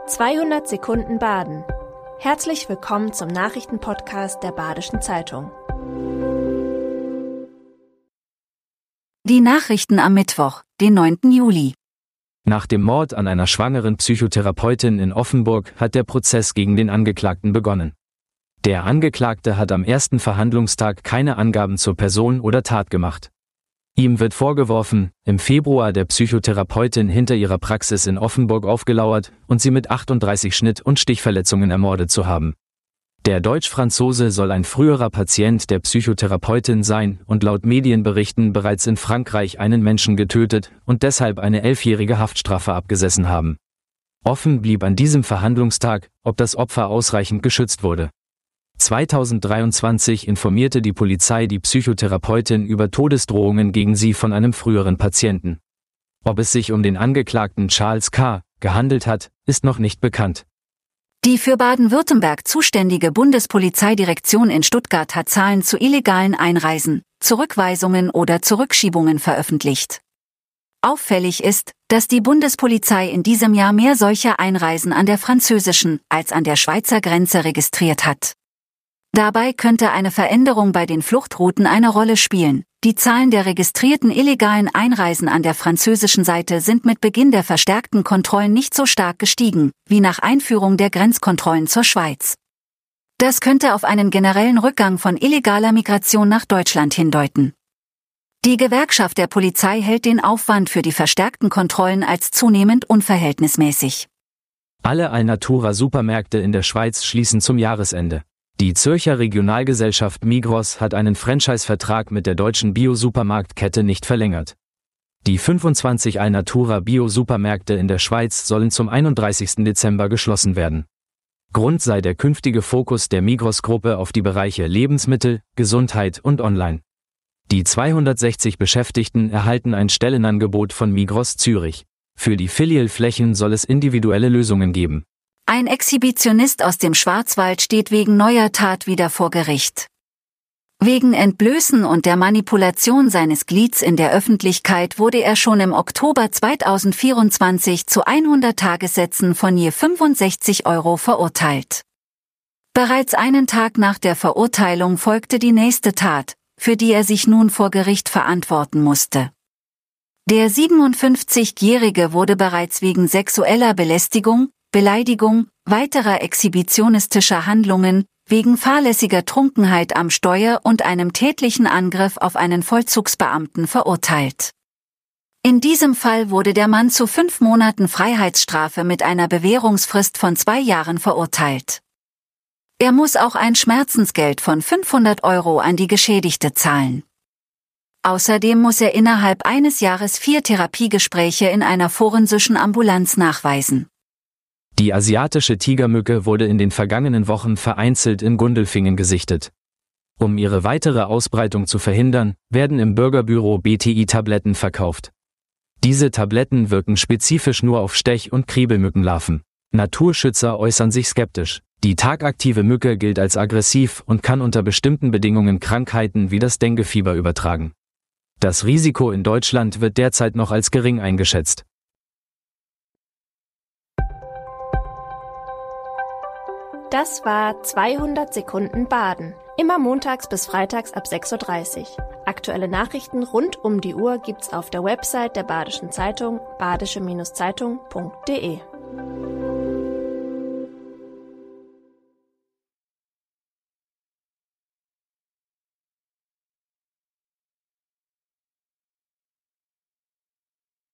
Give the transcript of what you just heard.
200 Sekunden Baden. Herzlich willkommen zum Nachrichtenpodcast der Badischen Zeitung. Die Nachrichten am Mittwoch, den 9. Juli. Nach dem Mord an einer schwangeren Psychotherapeutin in Offenburg hat der Prozess gegen den Angeklagten begonnen. Der Angeklagte hat am ersten Verhandlungstag keine Angaben zur Person oder Tat gemacht. Ihm wird vorgeworfen, im Februar der Psychotherapeutin hinter ihrer Praxis in Offenburg aufgelauert und sie mit 38 Schnitt- und Stichverletzungen ermordet zu haben. Der Deutsch-Franzose soll ein früherer Patient der Psychotherapeutin sein und laut Medienberichten bereits in Frankreich einen Menschen getötet und deshalb eine 11-jährige Haftstrafe abgesessen haben. Offen blieb an diesem Verhandlungstag, ob das Opfer ausreichend geschützt wurde. 2023 informierte die Polizei die Psychotherapeutin über Todesdrohungen gegen sie von einem früheren Patienten. Ob es sich um den Angeklagten Charles K. gehandelt hat, ist noch nicht bekannt. Die für Baden-Württemberg zuständige Bundespolizeidirektion in Stuttgart hat Zahlen zu illegalen Einreisen, Zurückweisungen oder Zurückschiebungen veröffentlicht. Auffällig ist, dass die Bundespolizei in diesem Jahr mehr solcher Einreisen an der französischen als an der Schweizer Grenze registriert hat. Dabei könnte eine Veränderung bei den Fluchtrouten eine Rolle spielen. Die Zahlen der registrierten illegalen Einreisen an der französischen Seite sind mit Beginn der verstärkten Kontrollen nicht so stark gestiegen, wie nach Einführung der Grenzkontrollen zur Schweiz. Das könnte auf einen generellen Rückgang von illegaler Migration nach Deutschland hindeuten. Die Gewerkschaft der Polizei hält den Aufwand für die verstärkten Kontrollen als zunehmend unverhältnismäßig. Alle Alnatura-Supermärkte in der Schweiz schließen zum Jahresende. Die Zürcher Regionalgesellschaft Migros hat einen Franchise-Vertrag mit der deutschen Bio-Supermarktkette nicht verlängert. Die 25 Alnatura Bio-Supermärkte in der Schweiz sollen zum 31. Dezember geschlossen werden. Grund sei der künftige Fokus der Migros-Gruppe auf die Bereiche Lebensmittel, Gesundheit und Online. Die 260 Beschäftigten erhalten ein Stellenangebot von Migros Zürich. Für die Filialflächen soll es individuelle Lösungen geben. Ein Exhibitionist aus dem Schwarzwald steht wegen neuer Tat wieder vor Gericht. Wegen Entblößen und der Manipulation seines Glieds in der Öffentlichkeit wurde er schon im Oktober 2024 zu 100 Tagessätzen von je 65 € verurteilt. Bereits einen Tag nach der Verurteilung folgte die nächste Tat, für die er sich nun vor Gericht verantworten musste. Der 57-Jährige wurde bereits wegen sexueller Belästigung, Beleidigung, weiterer exhibitionistischer Handlungen, wegen fahrlässiger Trunkenheit am Steuer und einem tätlichen Angriff auf einen Vollzugsbeamten verurteilt. In diesem Fall wurde der Mann zu 5 Monaten Freiheitsstrafe mit einer Bewährungsfrist von 2 Jahren verurteilt. Er muss auch ein Schmerzensgeld von 500 € an die Geschädigte zahlen. Außerdem muss er innerhalb eines Jahres 4 Therapiegespräche in einer forensischen Ambulanz nachweisen. Die asiatische Tigermücke wurde in den vergangenen Wochen vereinzelt in Gundelfingen gesichtet. Um ihre weitere Ausbreitung zu verhindern, werden im Bürgerbüro BTI-Tabletten verkauft. Diese Tabletten wirken spezifisch nur auf Stech- und Kriebelmückenlarven. Naturschützer äußern sich skeptisch. Die tagaktive Mücke gilt als aggressiv und kann unter bestimmten Bedingungen Krankheiten wie das Denguefieber übertragen. Das Risiko in Deutschland wird derzeit noch als gering eingeschätzt. Das war 200 Sekunden Baden. Immer montags bis freitags ab 6:30 Uhr. Aktuelle Nachrichten rund um die Uhr gibt's auf der Website der Badischen Zeitung, badische-zeitung.de.